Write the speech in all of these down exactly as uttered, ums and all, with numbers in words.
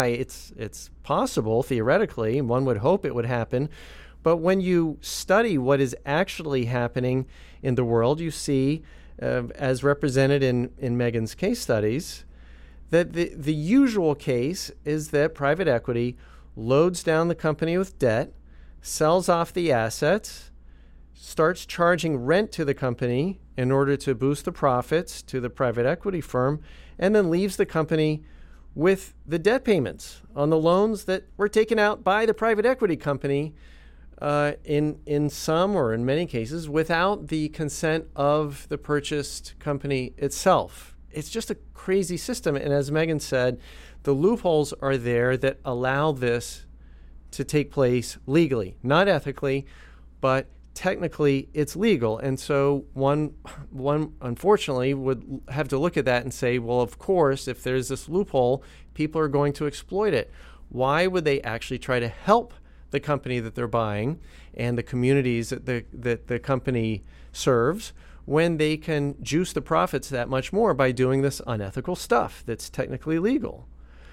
It's it's possible, theoretically, and one would hope it would happen. But when you study what is actually happening in the world, you see, uh, as represented in, in Megan's case studies, that the, the usual case is that private equity loads down the company with debt, sells off the assets, starts charging rent to the company in order to boost the profits to the private equity firm, and then leaves the company with the debt payments on the loans that were taken out by the private equity company, uh, in in some or in many cases without the consent of the purchased company itself. It's just a crazy system. And as Megan said, the loopholes are there that allow this to take place legally, not ethically, but technically it's legal. And so one, one unfortunately would have to look at that and say, well, of course, if there's this loophole, people are going to exploit it. Why would they actually try to help the company that they're buying and the communities that the, that the company serves when they can juice the profits that much more by doing this unethical stuff that's technically legal?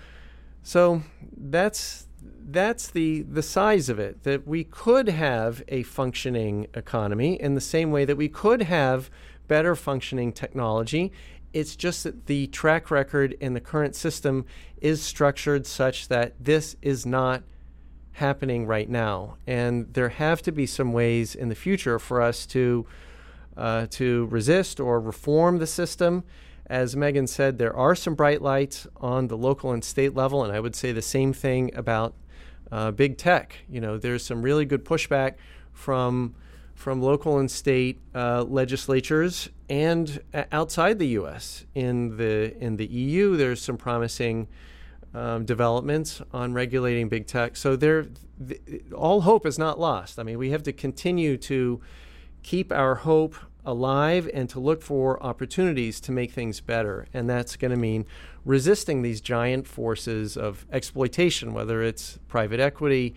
So that's That's the, the size of it, that we could have a functioning economy in the same way that we could have better functioning technology. It's just that the track record in the current system is structured such that this is not happening right now. And there have to be some ways in the future for us to, uh, to resist or reform the system. As Megan said, there are some bright lights on the local and state level, and I would say the same thing about Uh, big tech. You know, there's some really good pushback from from local and state uh, legislatures and uh, outside the U S. In the in the E U, there's some promising um, developments on regulating big tech. So there, th- all hope is not lost. I mean, we have to continue to keep our hope alive and to look for opportunities to make things better. And that's going to mean resisting these giant forces of exploitation, whether it's private equity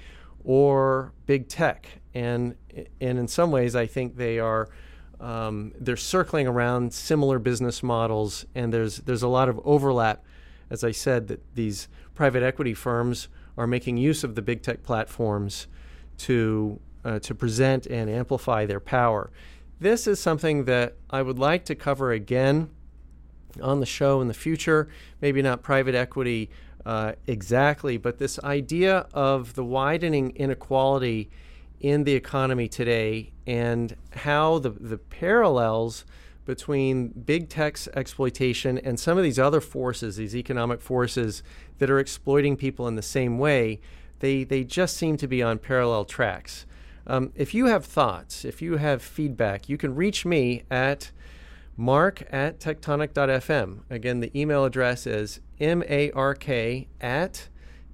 or big tech. And and in some ways, I think they are um, they're circling around similar business models, and there's there's a lot of overlap. As I said, that these private equity firms are making use of the big tech platforms to uh, to present and amplify their power. This is something that I would like to cover again on the show in the future. Maybe not private equity uh, exactly, but this idea of the widening inequality in the economy today and how the, the parallels between big tech's exploitation and some of these other forces, these economic forces that are exploiting people in the same way, they, they just seem to be on parallel tracks. Um, if you have thoughts, if you have feedback, you can reach me at mark at tectonic dot f m. Again, the email address is mark at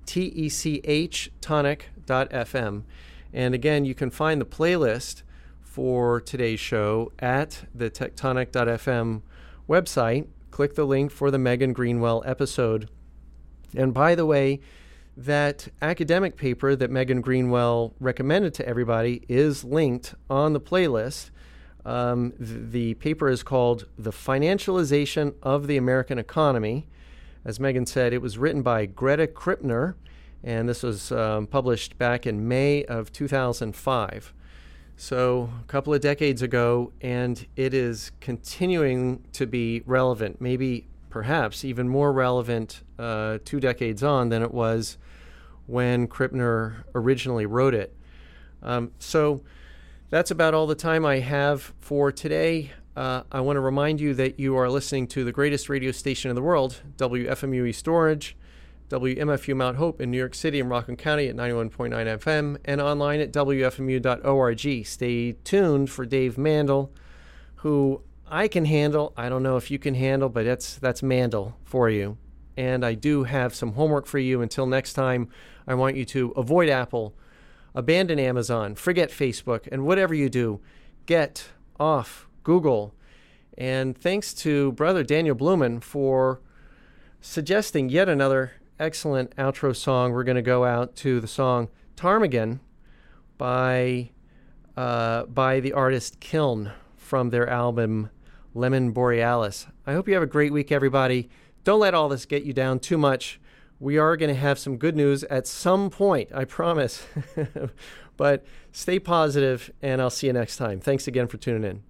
tech tonic dot f m. And again, you can find the playlist for today's show at the tectonic dot f m website. Click the link for the Megan Greenwell episode. And by the way, that academic paper that Megan Greenwell recommended to everybody is linked on the playlist. Um, th- the paper is called The Financialization of the American Economy. As Megan said, it was written by Greta Krippner, and this was um, published back in May of two thousand five. So a couple of decades ago, and it is continuing to be relevant, maybe perhaps even more relevant uh, two decades on than it was when Krippner originally wrote it. Um, so that's about all the time I have for today. Uh, I want to remind you that you are listening to the greatest radio station in the world, W F M U East Orange, W M F U Mount Hope in New York City and Rockland County at ninety-one point nine F M, and online at w f m u dot org. Stay tuned for Dave Mandel, who I can handle. I don't know if you can handle, but that's that's Mandel for you. And I do have some homework for you. Until next time, I want you to avoid Apple, abandon Amazon, forget Facebook, and whatever you do, get off Google. And thanks to Brother Daniel Blumen for suggesting yet another excellent outro song. We're going to go out to the song Ptarmigan by, uh, by the artist Kiln from their album Lemon Borealis. I hope you have a great week, everybody. Don't let all this get you down too much. we are going to have some good news at some point, I promise. But stay positive, and I'll see you next time. Thanks again for tuning in.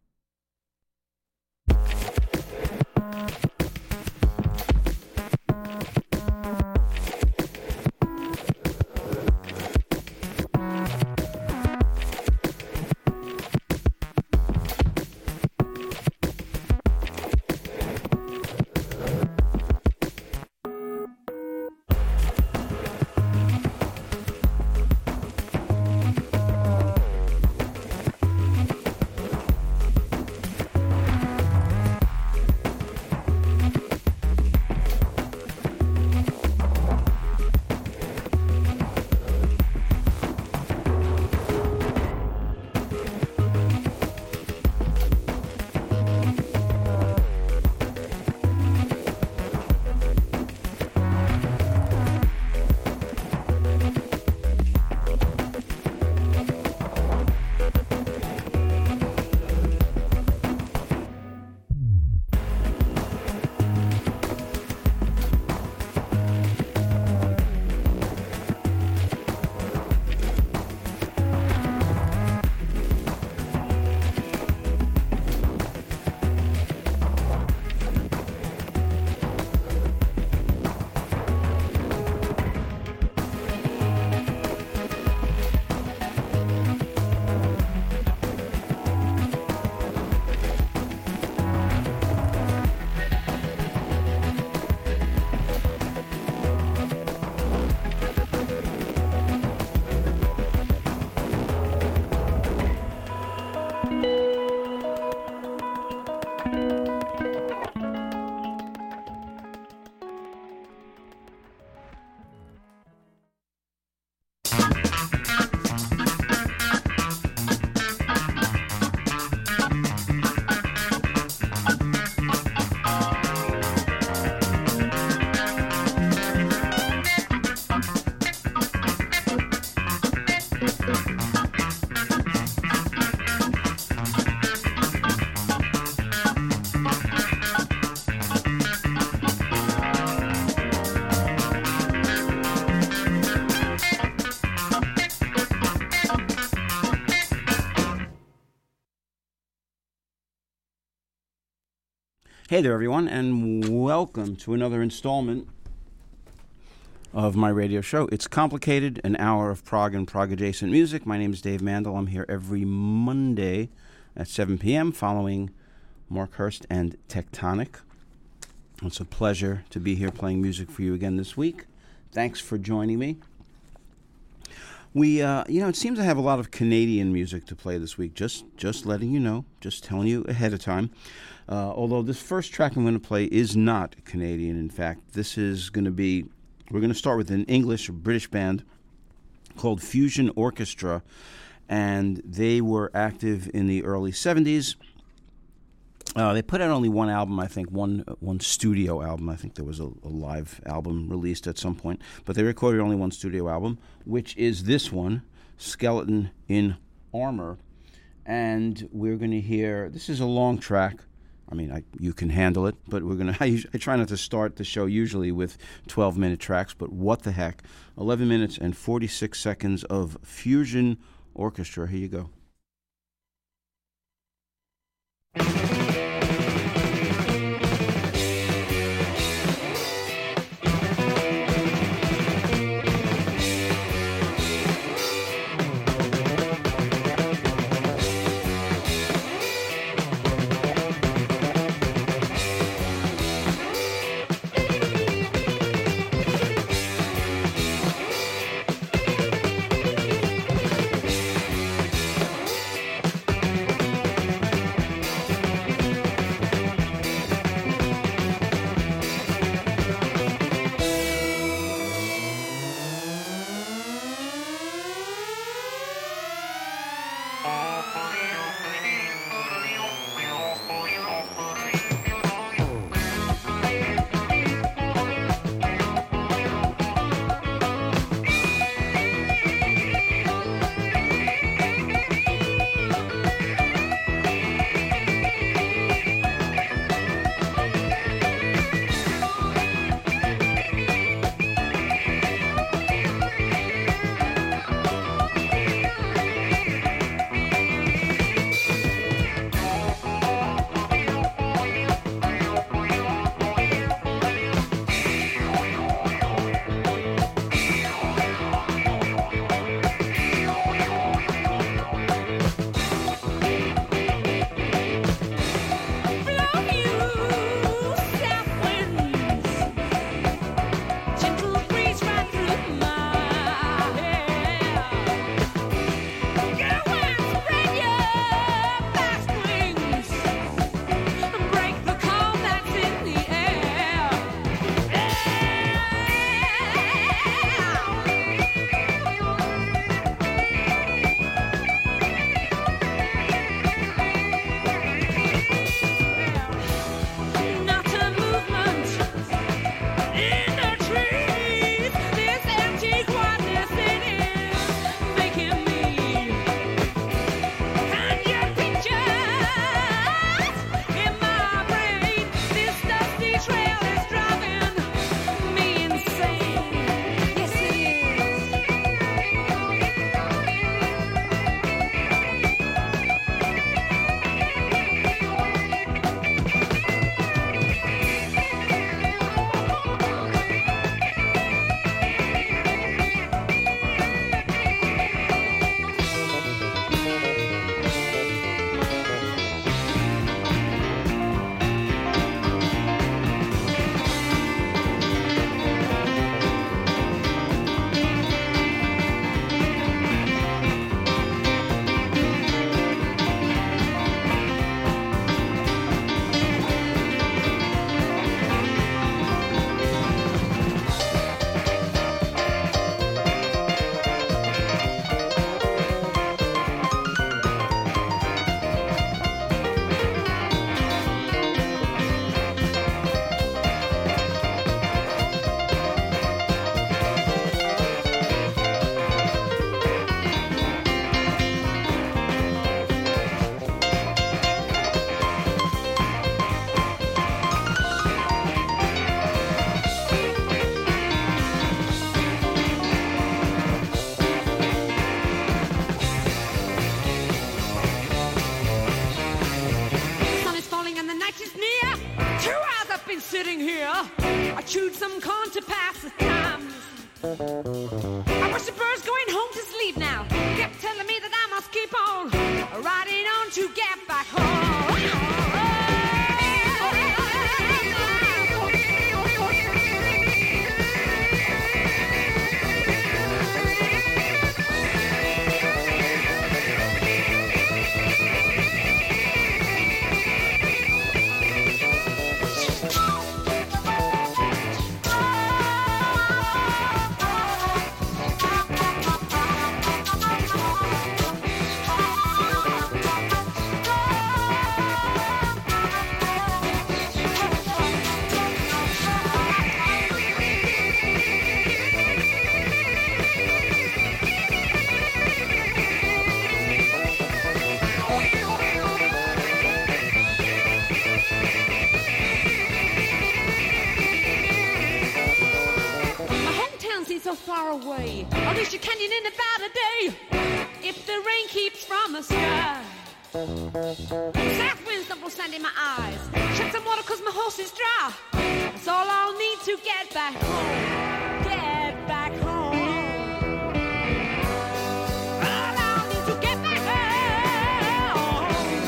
Hey there, everyone, and welcome to another installment of my radio show. It's Complicated, an hour of prog and prog-adjacent music. My name is Dave Mandel. I'm here every Monday at seven p.m. following Mark Hurst and Tectonic. It's a pleasure to be here playing music for you again this week. Thanks for joining me. We, uh, you know, it seems I have a lot of Canadian music to play this week. Just, just letting you know, just telling you ahead of time. Uh, although this first track I'm going to play is not Canadian. In fact, this is going to be, we're going to start with an English or British band called Fusion Orchestra, and they were active in the early seventies. Uh, they put out only one album, I think, one one studio album. I think there was a, a live album released at some point, but they recorded only one studio album, which is this one, Skeleton in Armor. And we're going to hear, this is a long track. I mean, I, you can handle it, but we're going to, I, I try not to start the show usually with twelve-minute tracks, but what the heck, eleven minutes and forty-six seconds of Fusion Orchestra. Here you go. I wish the bird's going home to sleep now. Kept telling me that I must keep on riding on to get back home. So far away, I'll reach the canyon in about a day if the rain keeps from the sky. South winds double sand in my eyes, shed some water cause my horse is dry. That's all I'll need to get back home, get back home. All I'll need to get back home.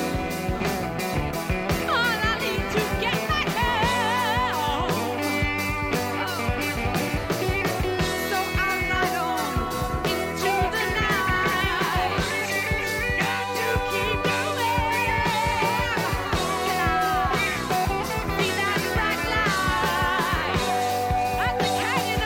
All I need to get back home. So I ride on into the night. Got to keep going. Can I see that bright light at the canyon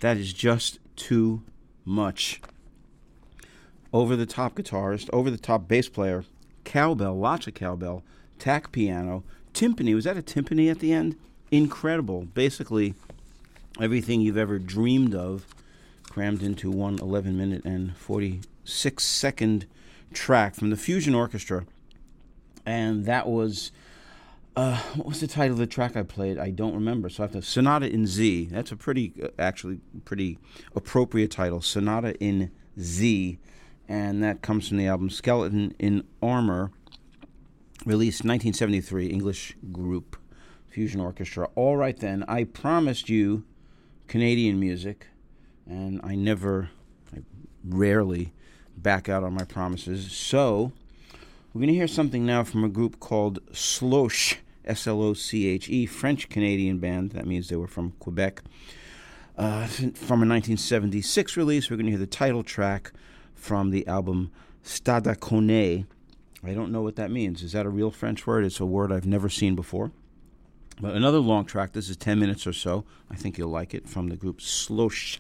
That is just too much. Over-the-top guitarist, over-the-top bass player, cowbell, lots of cowbell, tack piano, timpani. Was that a timpani at the end? Incredible. Basically, everything you've ever dreamed of crammed into one eleven-minute and forty-six second track from the Fusion Orchestra. And that was, uh, what was the title of the track I played? I don't remember. So I have to, Sonata in Z. That's a pretty, uh, actually, pretty appropriate title, Sonata in Z. And that comes from the album Skeleton in Armor, released nineteen seventy-three, English group, Fusion Orchestra. All right then, I promised you Canadian music, and I never, I rarely back out on my promises. So, we're going to hear something now from a group called Sloche, S L O C H E, French-Canadian band. That means they were from Quebec. Uh, from a nineteen seventy-six release, we're going to hear the title track from the album Stadacone. I don't know what that means. Is that a real French word? It's a word I've never seen before. But another long track. This is ten minutes or so. I think you'll like it, from the group Sloche.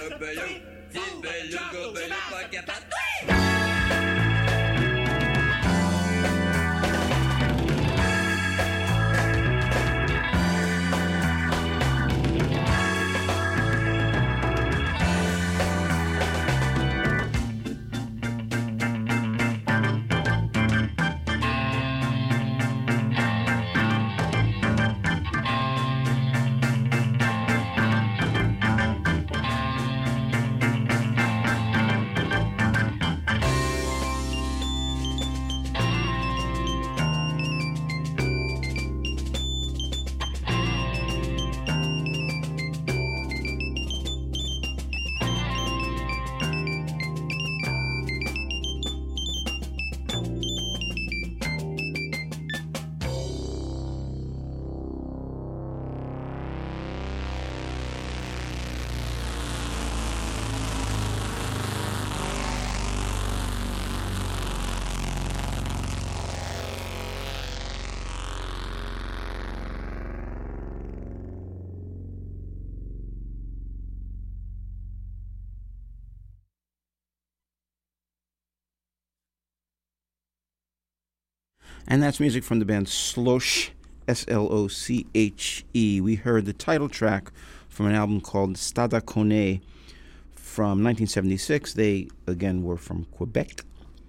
And that's music from the band Sloche, S L O C H E. We heard the title track from an album called Stada Kone from nineteen seventy-six. They, again, were from Quebec.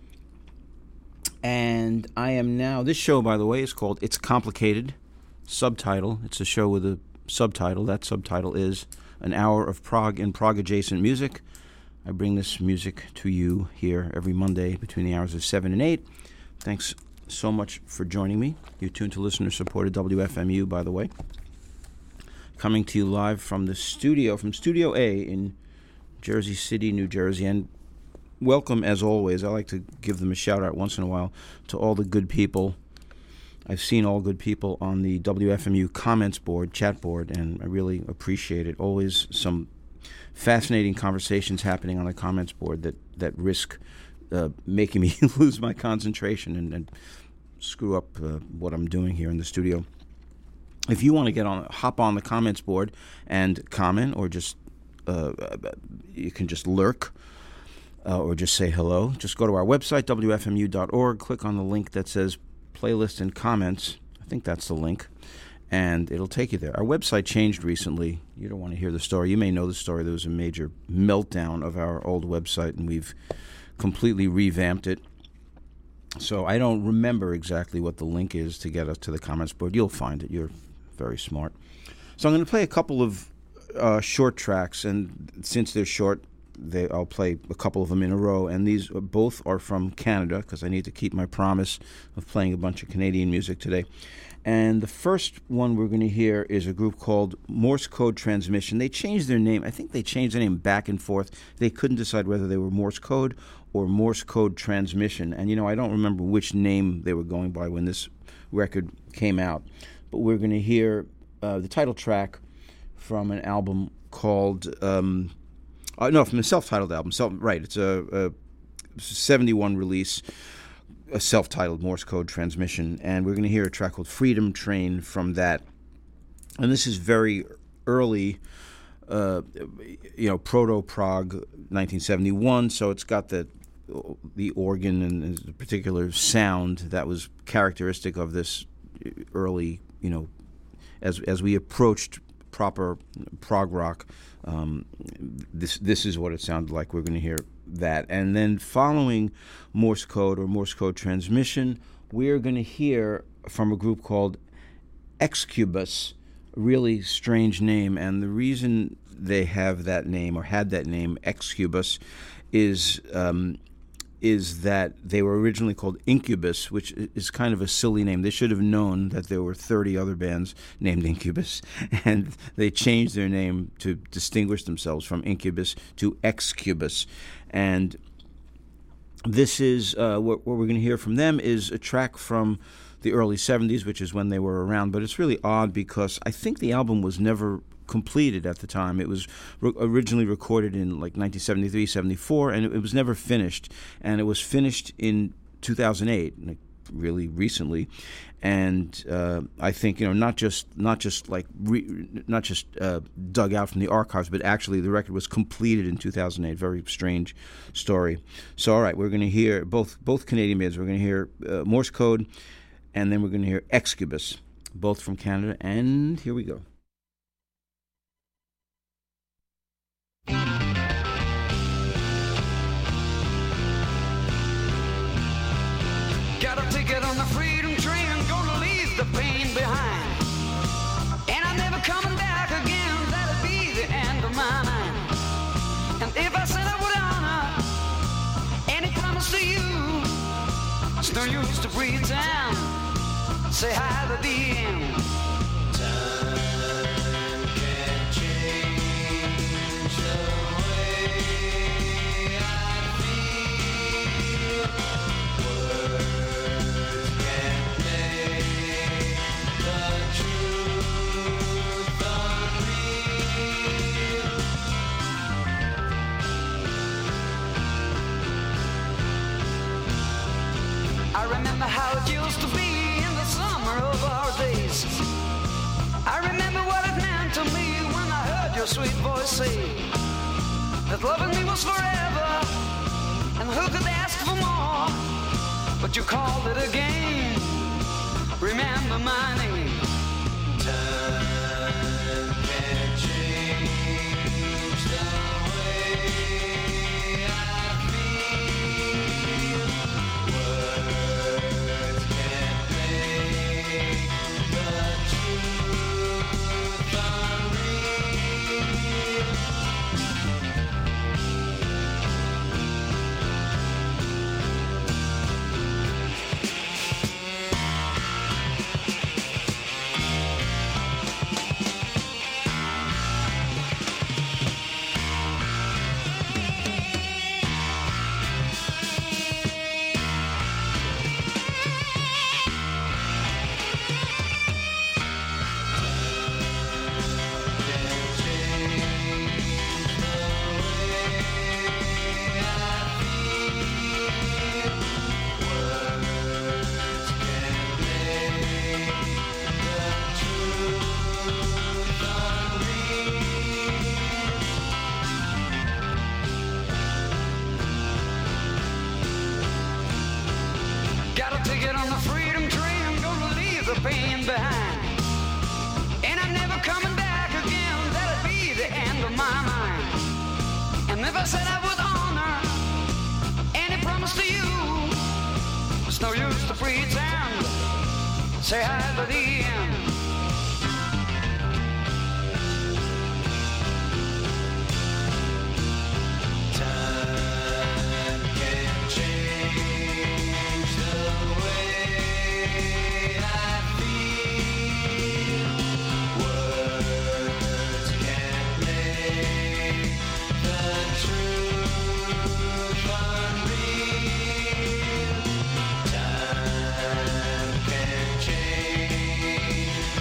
And I am now, this show, by the way, is called It's Complicated, subtitle. It's a show with a subtitle. That subtitle is An Hour of Prog and Prog-Adjacent Music. I bring this music to you here every Monday between the hours of seven and eight. Thanks so much for joining me. You're tuned to listener-supported W F M U, by the way. Coming to you live from the studio, from Studio A in Jersey City, New Jersey. And welcome, as always. I like to give them a shout-out once in a while to all the good people. I've seen all good people on the W F M U comments board, chat board, and I really appreciate it. Always some fascinating conversations happening on the comments board that, that risk uh, making me lose my concentration and, and screw up uh, what I'm doing here in the studio. If you want to get on, hop on the comments board and comment, or just uh, you can just lurk uh, or just say hello. Just go to our website, W F M U dot org. Click on the link that says playlist and comments. I think that's the link, and it'll take you there. Our website changed recently. You don't want to hear the story. You may know the story. There was a major meltdown of our old website, and we've completely revamped it. So I don't remember exactly what the link is to get us to the comments board. You'll find it. You're very smart. So I'm going to play a couple of uh, short tracks, and since they're short, they, I'll play a couple of them in a row. And these both are from Canada, because I need to keep my promise of playing a bunch of Canadian music today. And the first one we're going to hear is a group called Morse Code Transmission. They changed their name. I think they changed their name back and forth. They couldn't decide whether they were Morse Code or Morse Code Transmission. And, you know, I don't remember which name they were going by when this record came out. But we're going to hear uh, the title track from an album called, um, uh, no, from a self-titled album. Self, right, it's a, a seventy-one release, a self-titled Morse Code Transmission. And we're going to hear a track called Freedom Train from that. And this is very early, uh, you know, proto-prog, nineteen seventy-one, so it's got the the organ and the particular sound that was characteristic of this early, you know, as as we approached proper prog rock, um, this this is what it sounded like. We're going to hear that. And then following Morse Code or Morse Code Transmission, we're going to hear from a group called Excubus, a really strange name. And the reason they have that name, or had that name, Excubus, is um, is that they were originally called Incubus, which is kind of a silly name. They should have known that there were thirty other bands named Incubus, and they changed their name to distinguish themselves from Incubus to Excubus. And this is, uh, what, what we're going to hear from them is a track from the early seventies, which is when they were around. But it's really odd because I think the album was never completed at the time. It was re- originally recorded in like nineteen seventy-three, seventy-four, and it, it was never finished. And it was finished in two thousand eight, like really recently, and uh, I think, you know, not just not just like re, not just uh, dug out from the archives, but actually the record was completed in two thousand eight. Very strange story. So, all right, we're going to hear both both Canadian bands. We're going to hear uh, Morse Code, and then we're going to hear Excubus, both from Canada. And here we go. Got a ticket on the freedom train, gonna leave the pain behind. And I'm never coming back again, that'll be the end of mine. And if I said I would honor any promise to you, it's no use to pretend, say hi to the end. Time can change the way I feel. Words can't make the truth unreal. I remember how it used to be in the summer of our days. I remember what it meant to me when I heard your sweet voice say that loving me was forever, and who could ask for more? But you called it a game. Remember my name. Time can change the way I feel. Words can't make the truth unreal. Got a ticket on the freedom train, I'm gonna leave the pain behind. And I'm never coming back again, that'll be the end of my mind. And if I said I would honor any promise to you, it's no use to pretend, say hi to the end. Time can change the way I feel. Words can't make the truth unreal. Time can change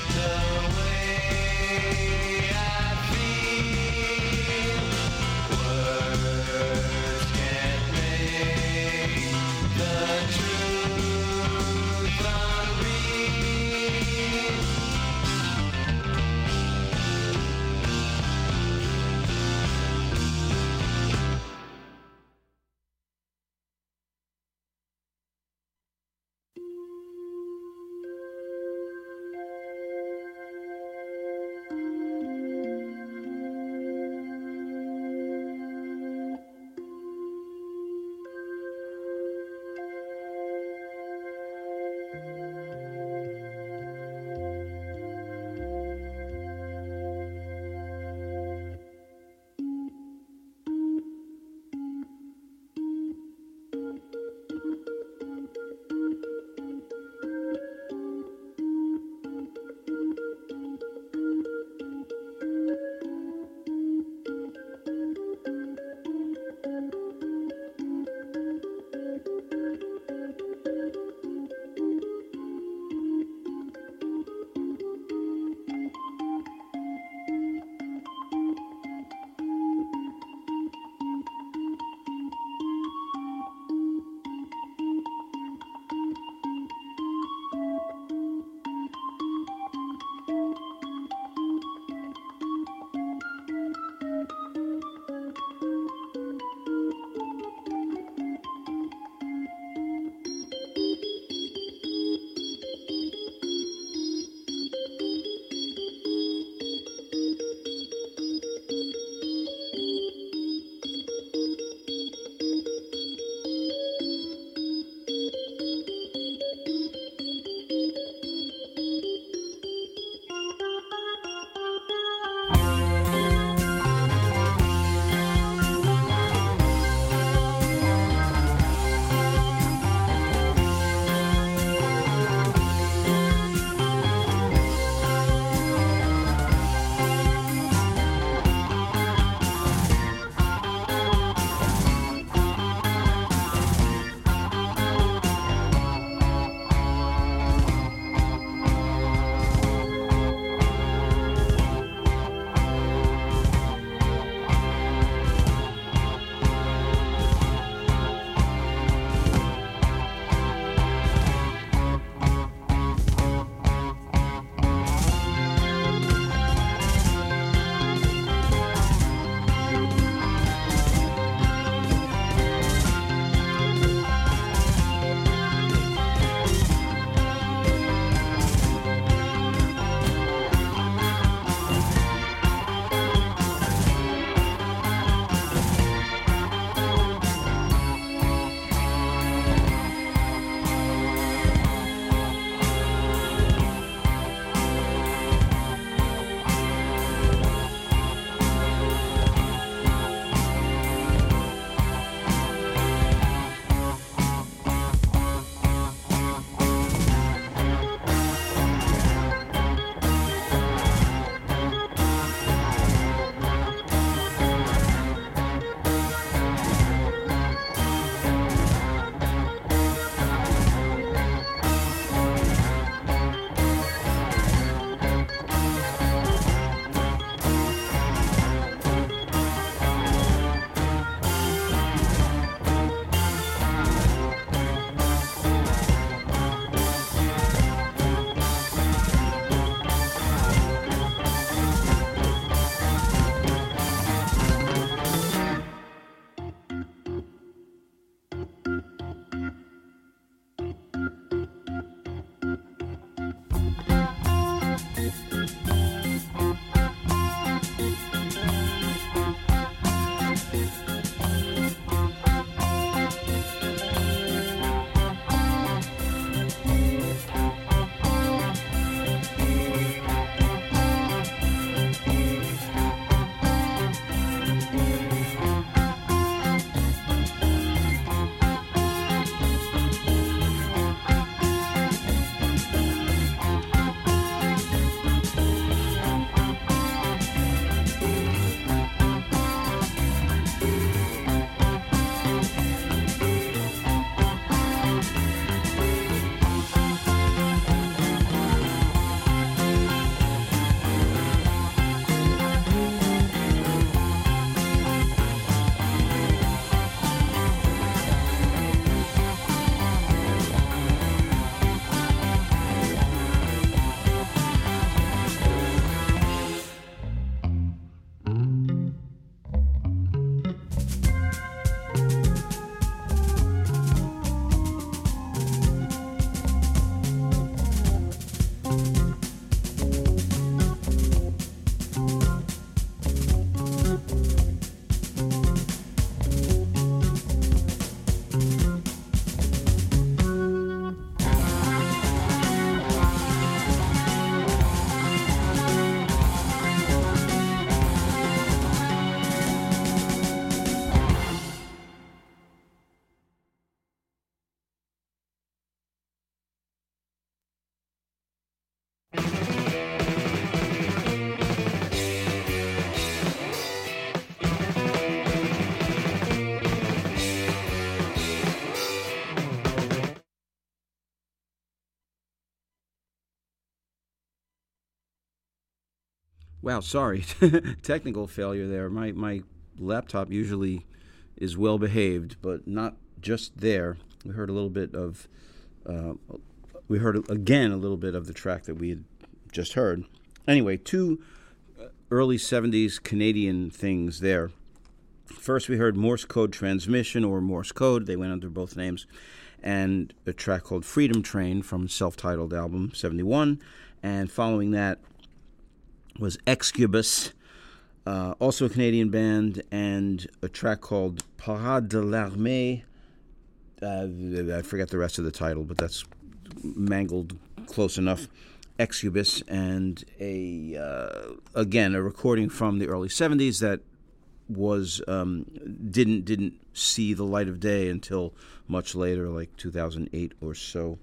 Wow, sorry. Technical failure there. My my laptop usually is well behaved, but not just there. We heard a little bit of, uh, we heard again a little bit of the track that we had just heard. Anyway, two early seventies Canadian things there. First, we heard Morse Code Transmission, or Morse Code. They went under both names. And a track called Freedom Train from self-titled album seventy-one. And following that was Excubus, uh, also a Canadian band, and a track called Parade de l'Armée. Uh, I forget the rest of the title, but that's mangled close enough. Excubus, and a uh, again a recording from the early seventies that was um, didn't didn't see the light of day until much later, like two thousand eight or so.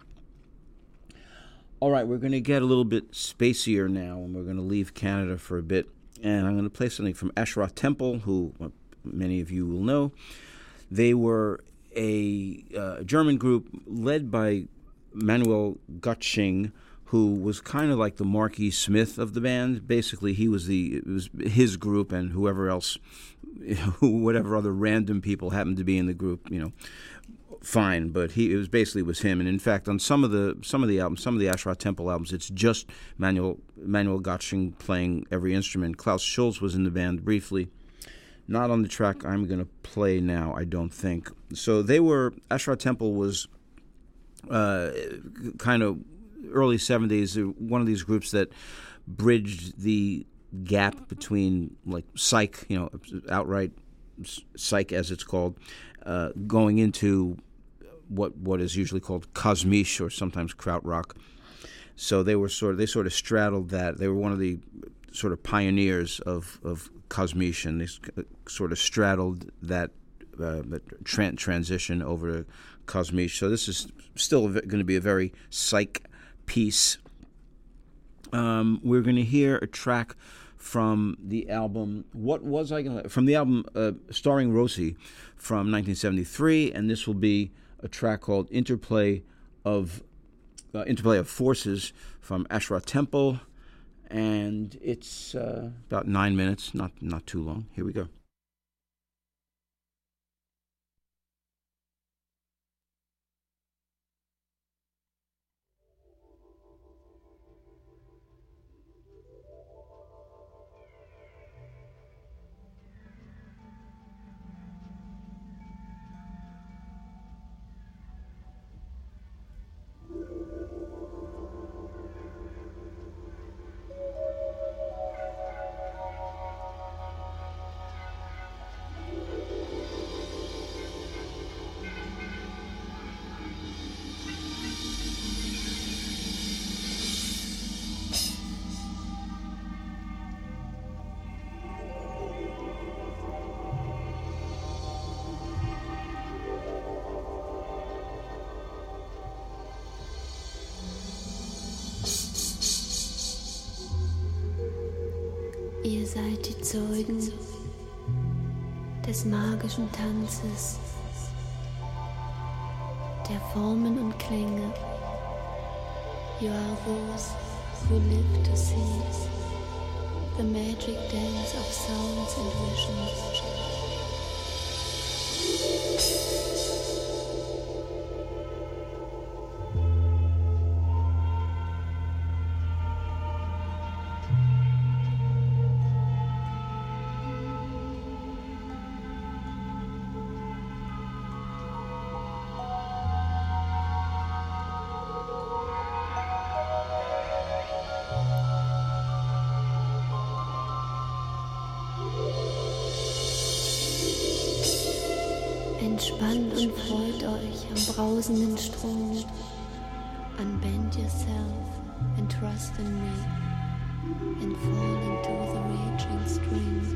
All right, we're going to get a little bit spacier now, and we're going to leave Canada for a bit, and I'm going to play something from Asherah Temple, who uh, many of you will know. They were a uh, German group led by Manuel Gottschinger, who was kind of like the Marquis Smith of the band. Basically, he was the it was his group, and whoever else, you know, whatever other random people happened to be in the group, you know, fine. But he it was basically was him. And in fact, on some of the some of the albums, some of the Asherah Temple albums, it's just Manuel Manuel Gottschinger playing every instrument. Klaus Schulze was in the band briefly. Not on the track I'm going to play now, I don't think. So they were Asherah Temple was uh, kind of early seventies, one of these groups that bridged the gap between like psych, you know, outright psych as it's called, uh, going into what what is usually called kosmisch or sometimes krautrock. So they were sort of they sort of straddled that. They were one of the sort of pioneers of of kosmisch, and they sort of straddled that uh, tra- transition over to kosmisch. So this is still going to be a very psych piece. Um, we're going to hear a track from the album. What was I going to from the album uh, starring Rossi from nineteen seventy-three, and this will be a track called "Interplay of uh, Interplay of Forces" from Asherah Temple, and it's uh, about nine minutes, not not too long. Here we go. Ihr seid die Zeugen des magischen Tanzes, der Formen und Klänge. You are those who live to see the magic dance of sounds and visions. Entspannt und freut euch am brausenden Strom. Unbend yourself and trust in me and fall into the raging stream.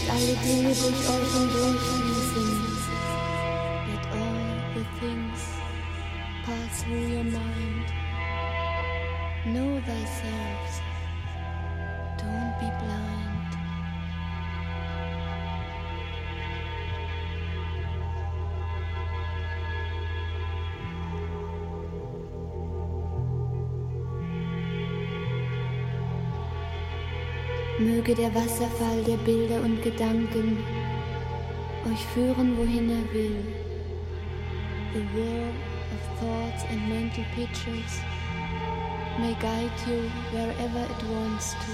lasst alle Dinge durch euch hindurchfließen. Let all the things pass through your mind. Know thyself. Don't be blind. Möge der Wasserfall der Bilder und Gedanken euch führen, wohin er will. The whirl of thoughts and mental pictures may guide you wherever it wants to.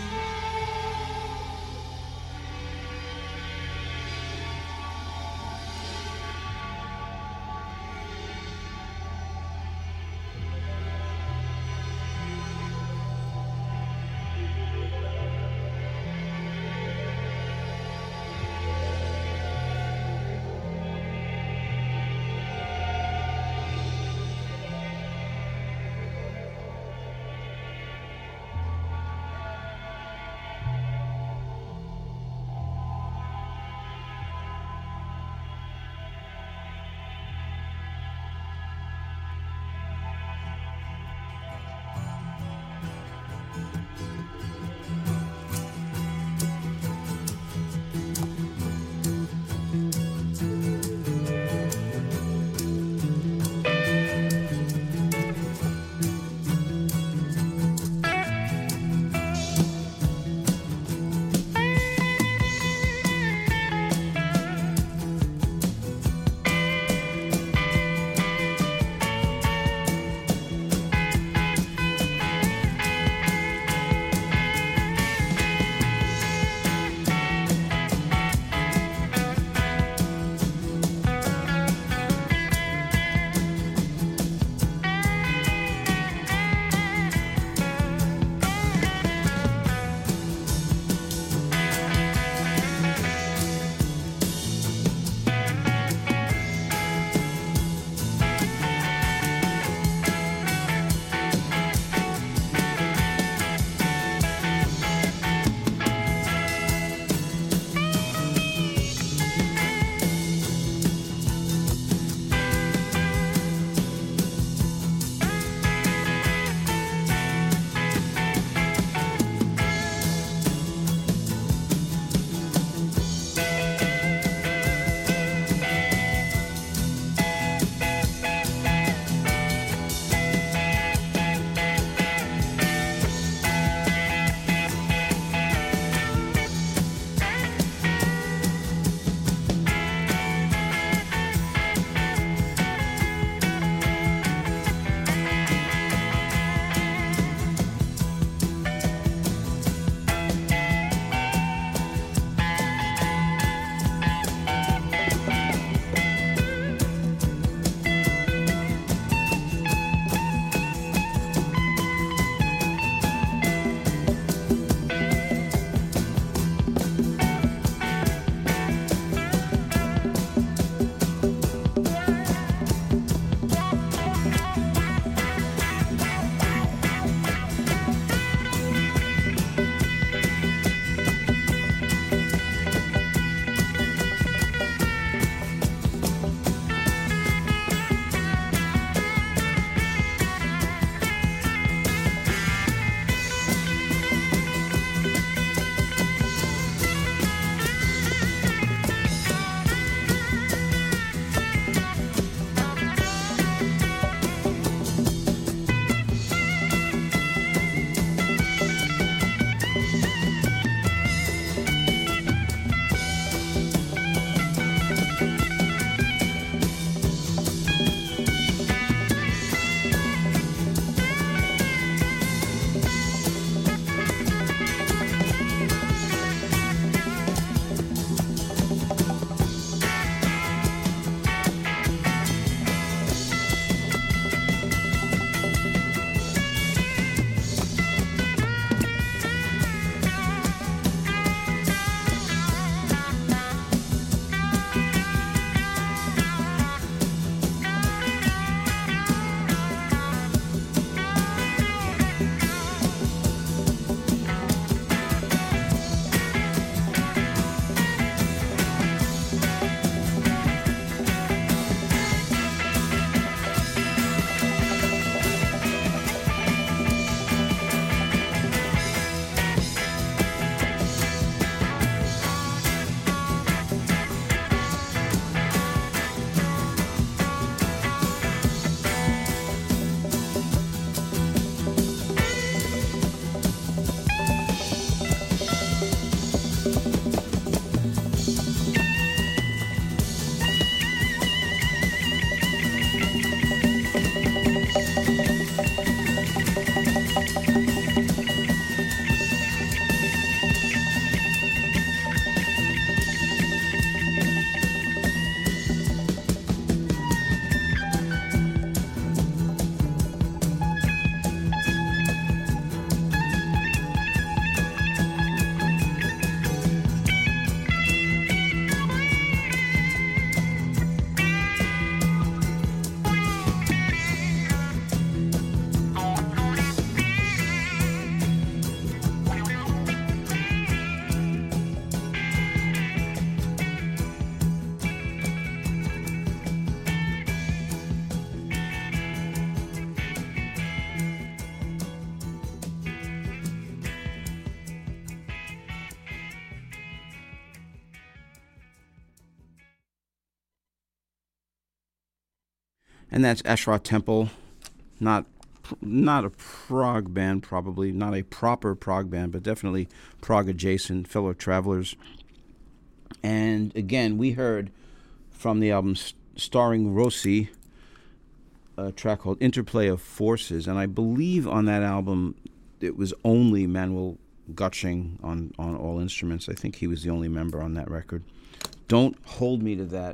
and that's Ashra Temple, not not a prog band, probably not a proper prog band, but definitely prog adjacent, fellow travelers. And again, we heard from the album starring Rossi, a track called Interplay of Forces, and I believe on that album it was only Manuel Gutsching on, on all instruments. I think he was the only member on that record. Don't hold me to that.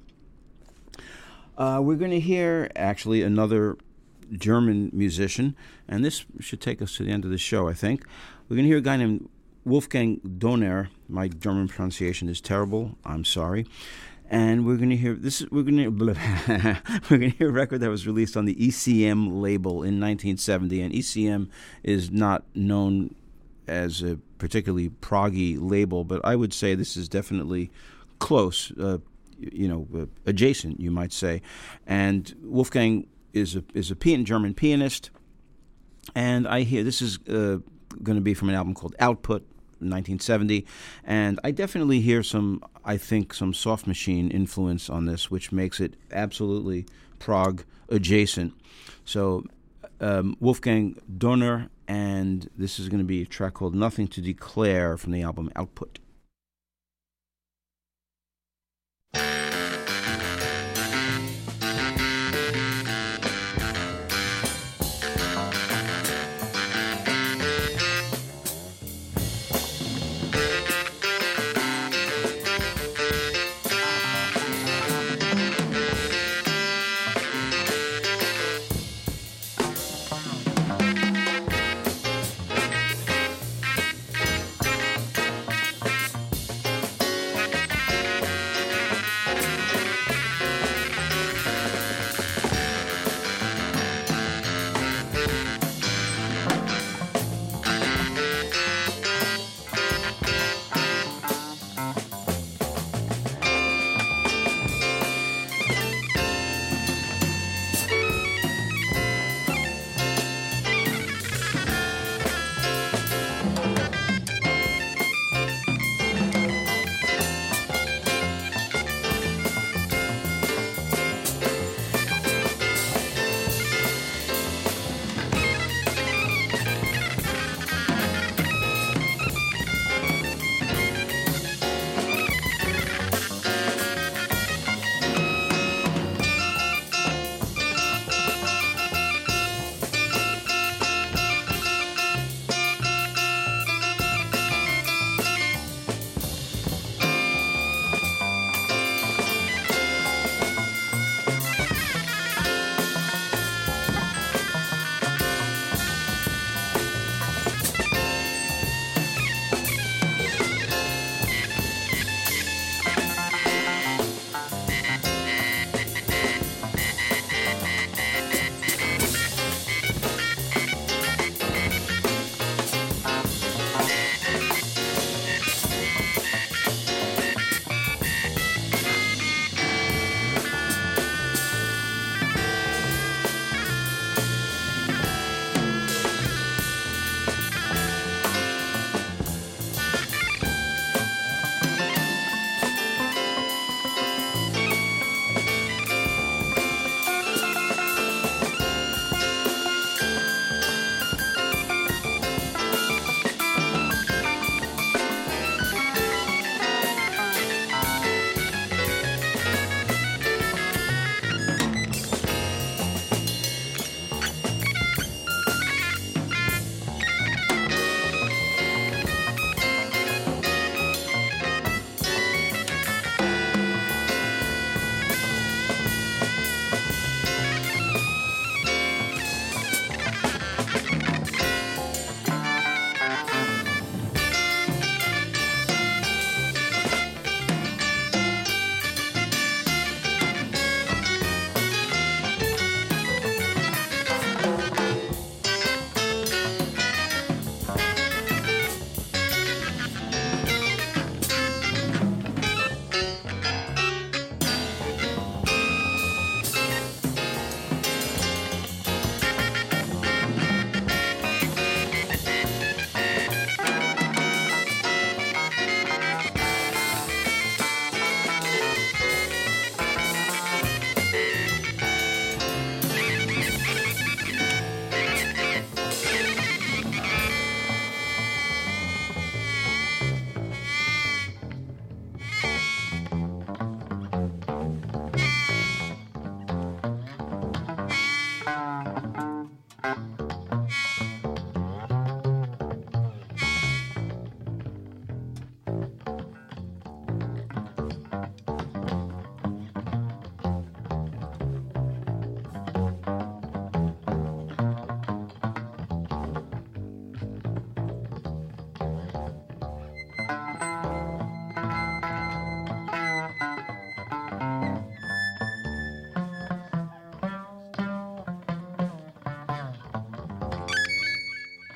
Uh, we're going to hear, actually, another German musician, and this should take us to the end of the show, I think. We're going to hear a guy named Wolfgang Donner. My German pronunciation is terrible. I'm sorry. And we're going to hear this. Is, we're going to we're going to hear a record that was released on the E C M label in nineteen seventy. And E C M is not known as a particularly proggy label, but I would say this is definitely close, uh, you know, uh, adjacent, you might say. And Wolfgang is a is a pian- German pianist, and I hear this is uh, going to be from an album called Output, nineteen seventy, and I definitely hear some, I think, some Soft Machine influence on this, which makes it absolutely prog adjacent. So um, Wolfgang Donner, and this is going to be a track called Nothing to Declare from the album Output.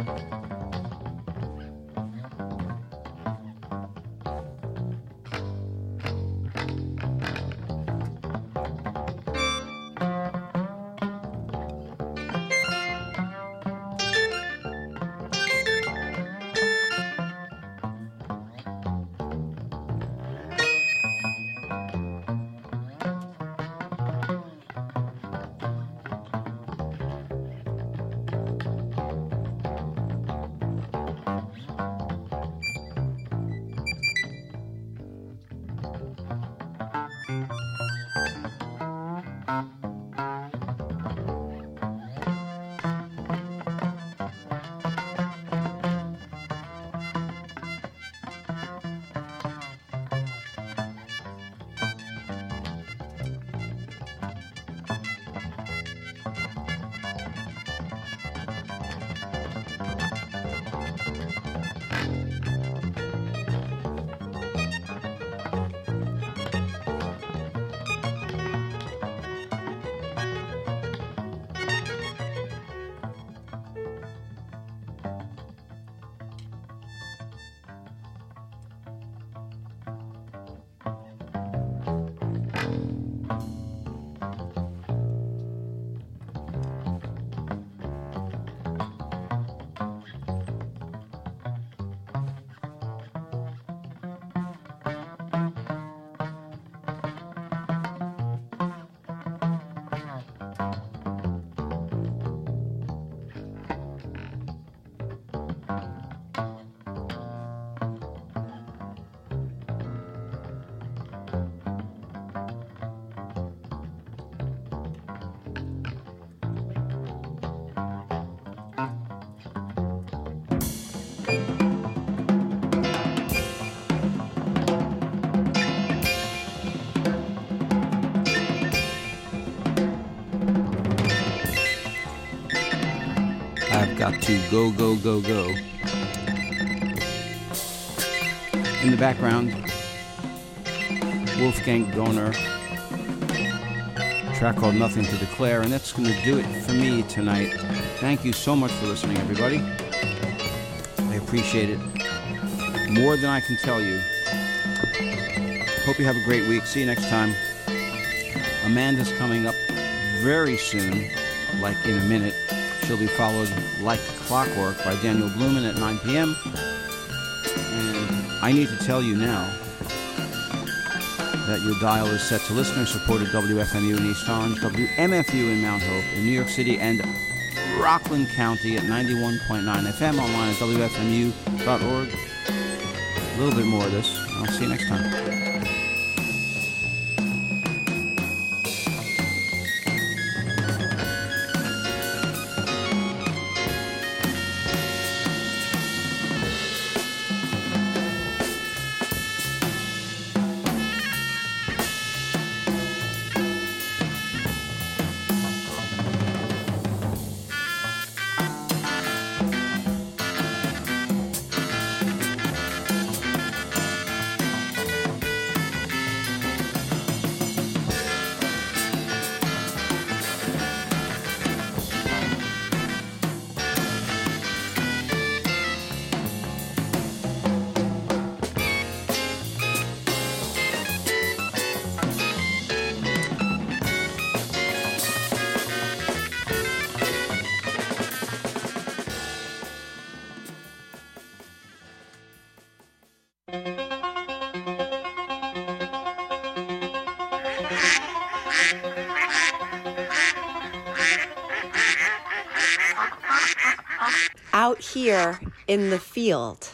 Got to go, go, go, go. In the background, Wolfgang Goner, a track called Nothing to Declare, and that's going to do it for me tonight. Thank you so much for listening, everybody. I appreciate it more than I can tell you. Hope you have a great week. See you next time. Amanda's coming up very soon, like in a minute. She'll be followed like clockwork by Daniel Blumen at nine p.m. And I need to tell you now that your dial is set to listener-supported W F M U in East Orange, W M F U in Mount Hope, in New York City, and Rockland County at ninety-one point nine F M, online at W F M U dot org. A little bit more of this, and I'll see you next time. Out here in the field.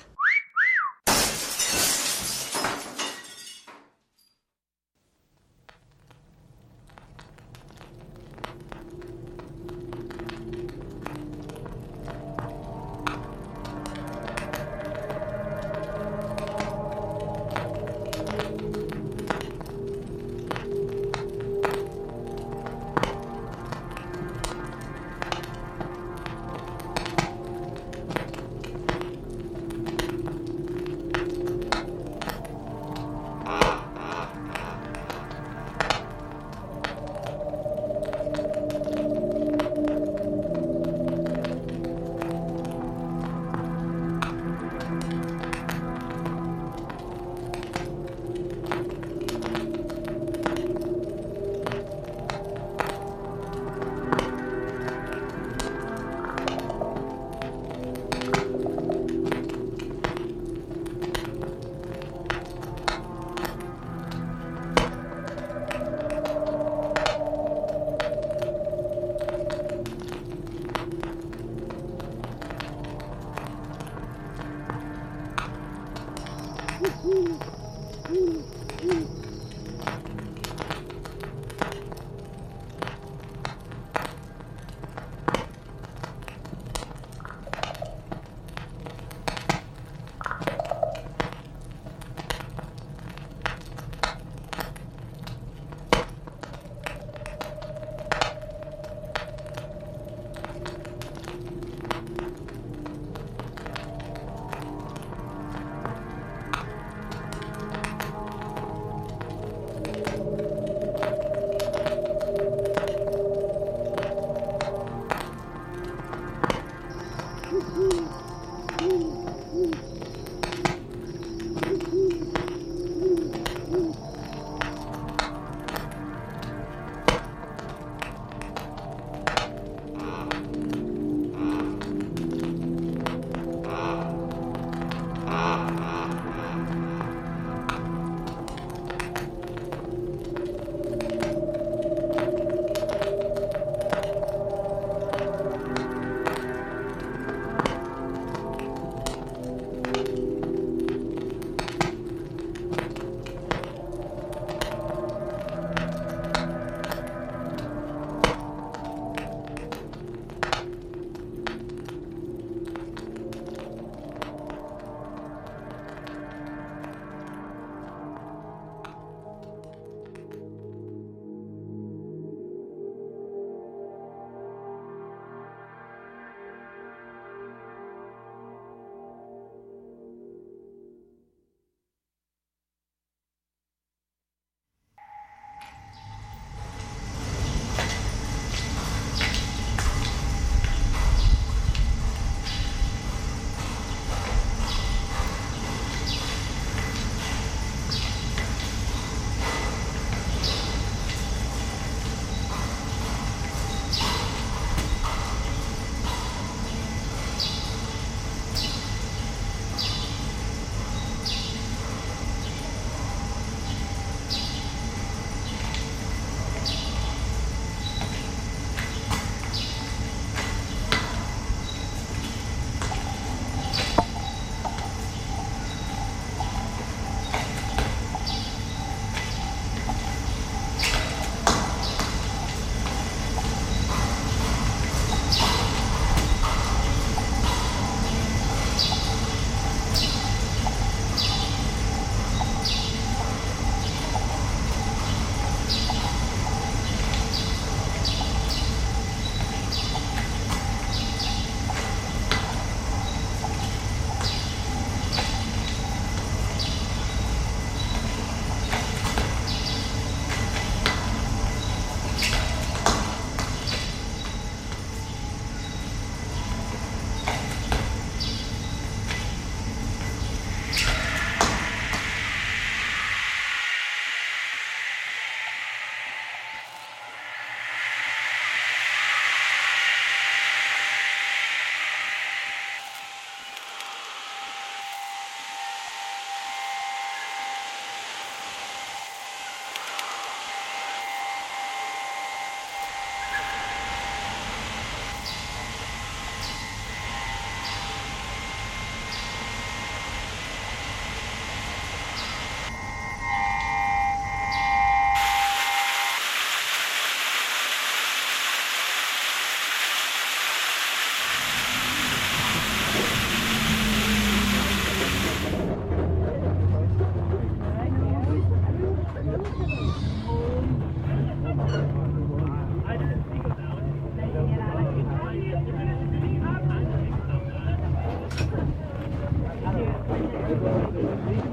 Thank you.